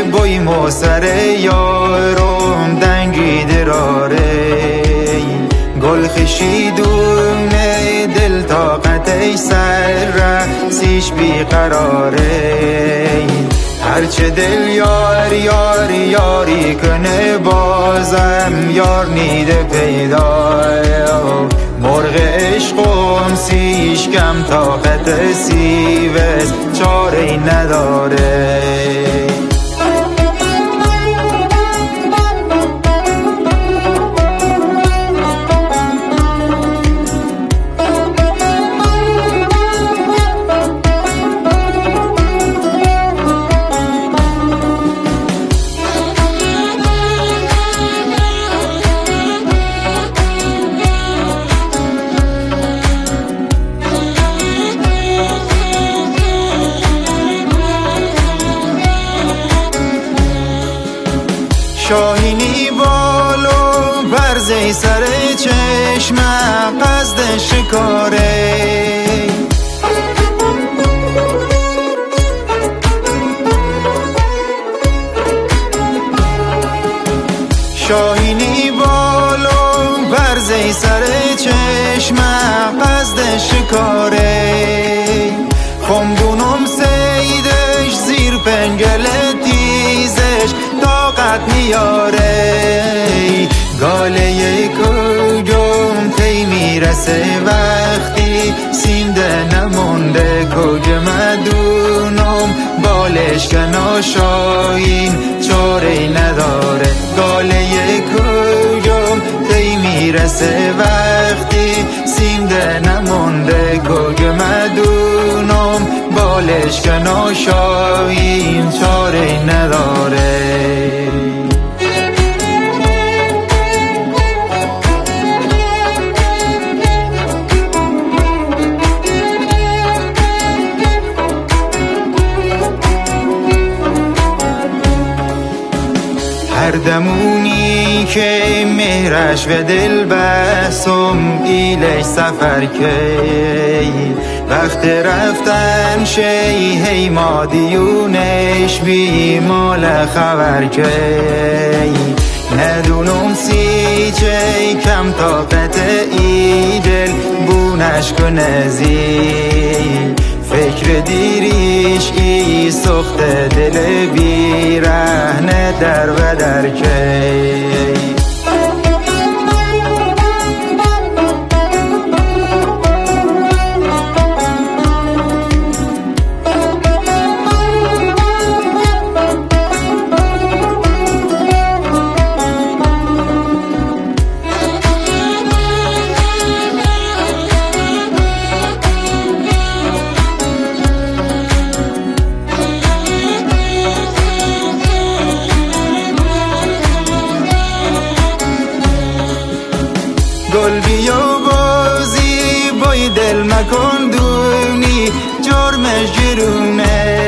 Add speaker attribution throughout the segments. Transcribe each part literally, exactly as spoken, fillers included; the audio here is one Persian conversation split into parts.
Speaker 1: بوی مو سر یارم دنگی دراره گل خشیدونه دل طاقت سر رسیش بیقراره هرچه دل یار یار یاری کنه بازم یار نیده پیدا مرغ عشقم سیش کم طاقت سیوز چاره نداره شاهینی بالو برزی سر چشم قصد شکاره شاهینی بالو برزی سر چشم قصد شکاره خمدونم سیدش زیر پنگل تیزش طاقت نیاره گاله کجم تی میرسه وقتی سینده نمونده کج مدونم بالش کنا شاین چاره نداره گاله کجم تی میرسه وقتی سینده نمونده کج مدونم بالش کنا شاین چاره نداره هر دمونی که مهرش و دل بسم ایلش سفر کی وقت رفتن شی هی مادیونش بی مال خبر کی ندونم سی چی کم طاقت ای دل بونش کنه زی فکر دیریش ای سخت دل بی رهنه در و در کی گل بیا بازی بای دل مکن دونی جرمش جرونه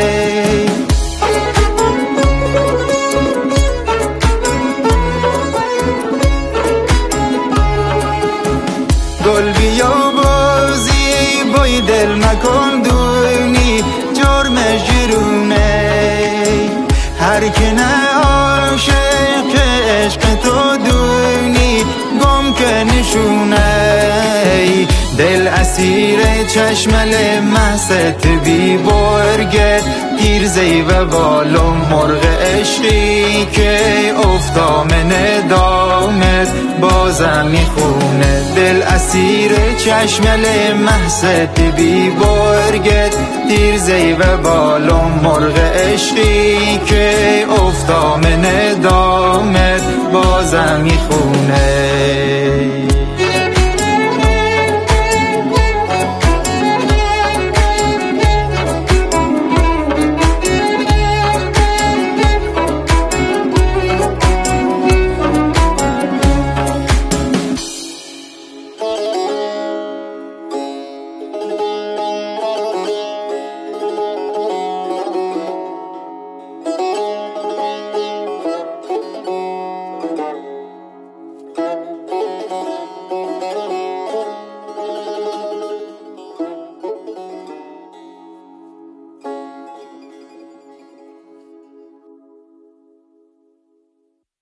Speaker 1: گل بیا بازی بای دل مکن دونی جرمش جرونه هر که نه عاشق عشق تو دونی گم که نشونه دل اسیر چشمل محست بی برگت گیرزی و بالم مرغ عشقی که افتام ندامت بازم میخونه دل اسیر چشمل محست بی برگت گیرزی و بالم مرغ عشقی که افتام ندامت بازم میخونه